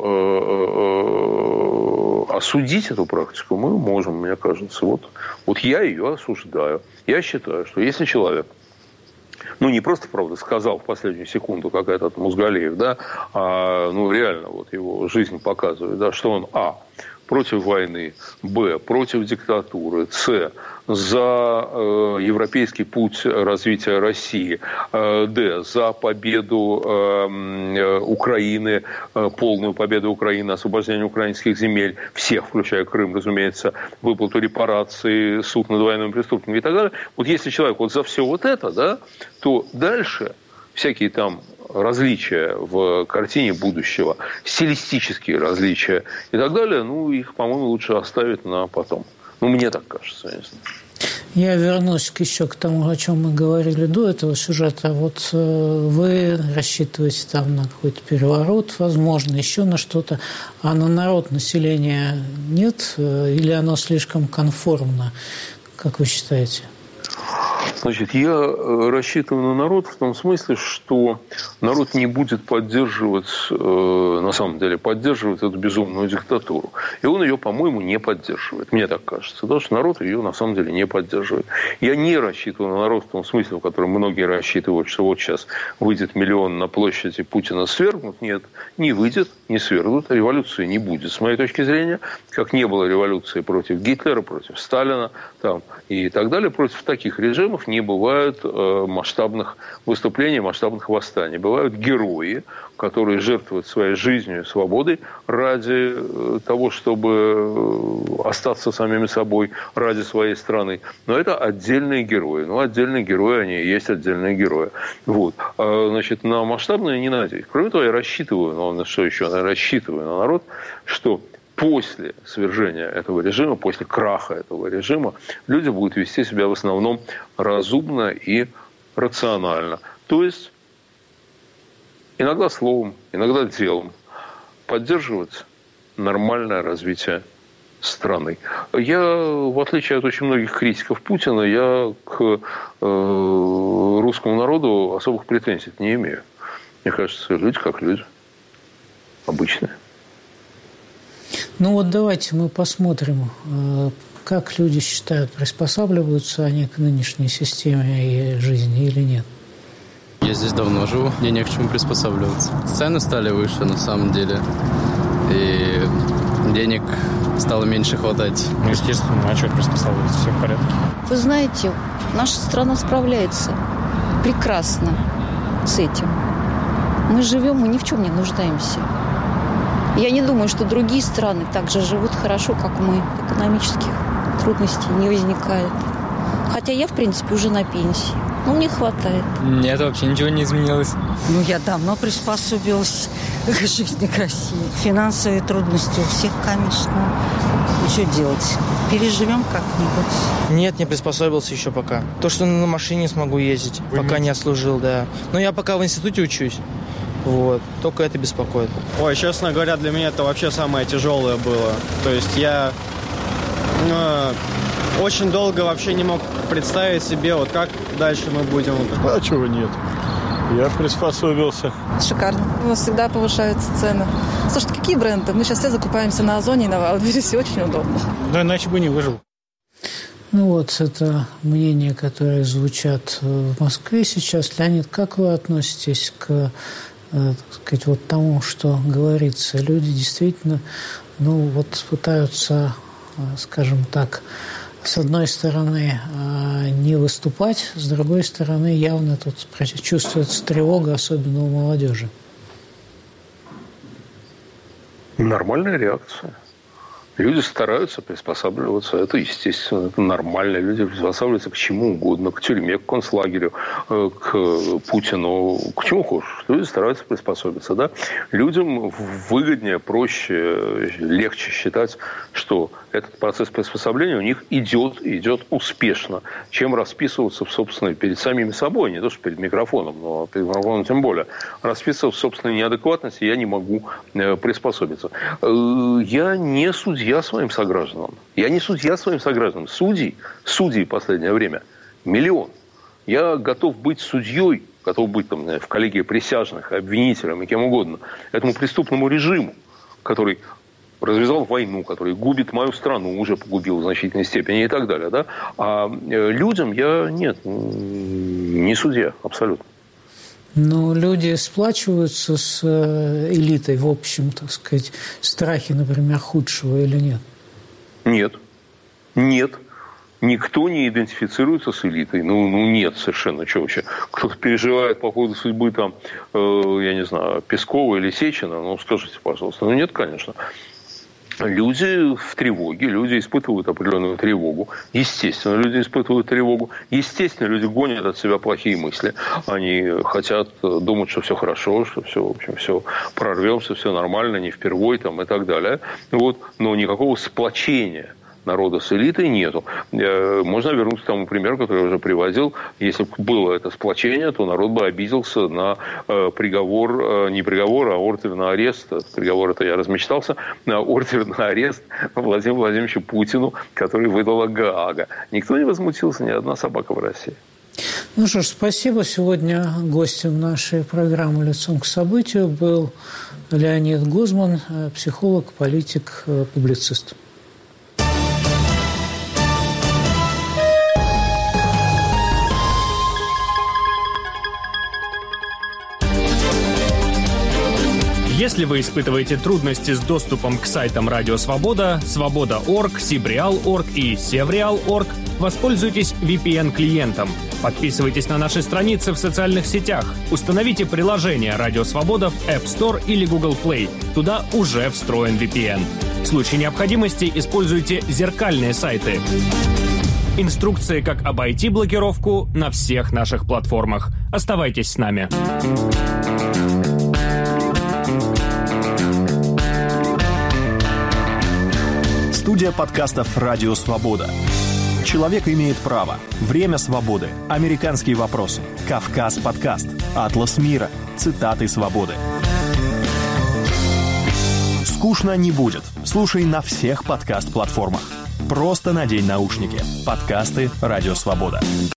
э, э, осудить эту практику мы можем, мне кажется. Вот, вот я ее осуждаю. Я считаю, что если человек, ну, не просто, правда, сказал в последнюю секунду, как этот Музгалеев, да, а, ну, реально, вот его жизнь показывает, да, что он, а, против войны, б, против диктатуры, с, за э, европейский путь развития России, э, д, за победу э, Украины, э, полную победу Украины, освобождение украинских земель, всех, включая Крым, разумеется, выплату репараций, суд над военными преступниками и так далее. Вот если человек вот за все вот это, да, то дальше всякие там различия в картине будущего, стилистические различия и так далее, ну, их, по-моему, лучше оставить на потом. Ну, мне так кажется, я не знаю. Я вернусь еще к тому, о чем мы говорили до этого сюжета. Вот вы рассчитываете там на какой-то переворот, возможно, еще на что-то, а на народ, население нет? Или оно слишком конформно, как вы считаете? Значит, я рассчитываю на народ в том смысле, что народ не будет поддерживать, э, на самом деле, поддерживать эту безумную диктатуру. И он ее, по-моему, не поддерживает. Мне так кажется. Потому что народ ее, на самом деле, не поддерживает. Я не рассчитываю на народ в том смысле, в котором многие рассчитывают, что вот сейчас выйдет миллион на площади, Путина свергнут. Нет, не выйдет, не свергнут. Революции не будет. С моей точки зрения, как не было революции против Гитлера, против Сталина там, и так далее, против таких режимов не бывает э, масштабных выступлений, масштабных восстаний. Бывают герои, которые жертвуют своей жизнью и свободой ради э, того, чтобы остаться самими собой, ради своей страны. Но это отдельные герои. Ну, отдельные герои, они и есть отдельные герои. Вот. А, значит, на масштабные не надеюсь. Кроме того, я рассчитываю, ну, на что еще? Я рассчитываю на народ, что после свержения этого режима, после краха этого режима, люди будут вести себя в основном разумно и рационально. То есть иногда словом, иногда делом поддерживать нормальное развитие страны. Я, в отличие от очень многих критиков Путина, я к э, русскому народу особых претензий не имею. Мне кажется, люди как люди. Обычные. Ну вот давайте мы посмотрим, как люди считают, приспосабливаются они к нынешней системе жизни или нет. Я здесь давно живу, мне не к чему приспосабливаться. Цены стали выше на самом деле, и денег стало меньше хватать. Ну, естественно, а что приспосабливаться, все в порядке. Вы знаете, наша страна справляется прекрасно с этим. Мы живем, мы ни в чем не нуждаемся. Я не думаю, что другие страны также живут хорошо, как мы. Экономических трудностей не возникает. Хотя я, в принципе, уже на пенсии. Но мне хватает. Нет, вообще ничего не изменилось. Ну, я давно приспособилась к жизни к России. Финансовые трудности у всех, конечно. И что делать? Переживем как-нибудь. Нет, не приспособился еще пока. То, что на машине смогу ездить, Вы пока не отслужил, да. Но я пока в институте учусь. Вот. Только это беспокоит. Ой, честно говоря, для меня это вообще самое тяжелое было. То есть я э, очень долго вообще не мог представить себе, вот как дальше мы будем. А чего нет? Я приспособился. Шикарно. У нас всегда повышаются цены. Слушайте, какие бренды? Мы сейчас все закупаемся на Озоне и на Вайлдберрисе. Очень удобно. Да иначе бы не выжил. Ну вот, это мнения, которые звучат в Москве сейчас. Леонид, как вы относитесь к, так сказать, вот тому, что говорится? Люди действительно, ну вот пытаются, скажем так, с одной стороны не выступать, с другой стороны явно тут чувствуется тревога, особенно у молодежи. Нормальная реакция. Люди стараются приспосабливаться, это естественно, это нормально. Люди приспосабливаются к чему угодно, к тюрьме, к концлагерю, к Путину, к чему хочешь. Люди стараются приспособиться, да. Людям выгоднее, проще, легче считать, что этот процесс приспособления у них идет, идет успешно, чем расписываться в собственной, перед самими собой, не то что перед микрофоном, но перед микрофоном тем более. Расписываться в собственной неадекватности я не могу приспособиться. Я не судья Я своим согражданам. Я не судья своим согражданам. Судей, судей в последнее время миллион. Я готов быть судьей, готов быть там, в коллегии присяжных, обвинителем и кем угодно, этому преступному режиму, который развязал войну, который губит мою страну, уже погубил в значительной степени и так далее. Да? А людям я нет, не судья абсолютно. Но люди сплачиваются с элитой, в общем, так сказать, страхи, например, худшего или нет? Нет. Нет. Никто не идентифицируется с элитой. Ну, ну нет совершенно. Что вообще? Кто-то переживает по поводу судьбы, там, э, я не знаю, Пескова или Сечина? Ну, скажите, пожалуйста. Ну, нет, конечно. Люди в тревоге, люди испытывают определенную тревогу. Естественно, люди испытывают тревогу. Естественно, люди гонят от себя плохие мысли. Они хотят думать, что все хорошо, что все, в общем, все прорвемся, все нормально, не впервой там, и так далее. Вот. Но никакого сплочения народа с элитой нету. Можно вернуться к тому примеру, который я уже приводил. Если бы было это сплочение, то народ бы обиделся на приговор, не приговор, а ордер на арест. Приговор это я размечтался. На ордер на арест Владимиру Владимировичу Путину, который выдала Гаага. Никто не возмутился, ни одна собака в России. Ну что ж, спасибо. Сегодня гостем нашей программы «Лицом к событию» был Леонид Гозман, психолог, политик, публицист. Если вы испытываете трудности с доступом к сайтам Радио Свобода, Свобода точка орг, Сибреал точка орг и Севреал точка орг, воспользуйтесь ви пи эн-клиентом. Подписывайтесь на наши страницы в социальных сетях. Установите приложение Радио Свобода в App Store или Google Play. Туда уже встроен ви пи эн. В случае необходимости используйте зеркальные сайты. Инструкции, как обойти блокировку, на всех наших платформах. Оставайтесь с нами. Студия подкастов «Радио Свобода». Человек имеет право. Время свободы. Американские вопросы. Кавказ подкаст. Атлас мира. Цитаты свободы. Скучно не будет. Слушай на всех подкаст-платформах. Просто надень наушники. Подкасты «Радио Свобода».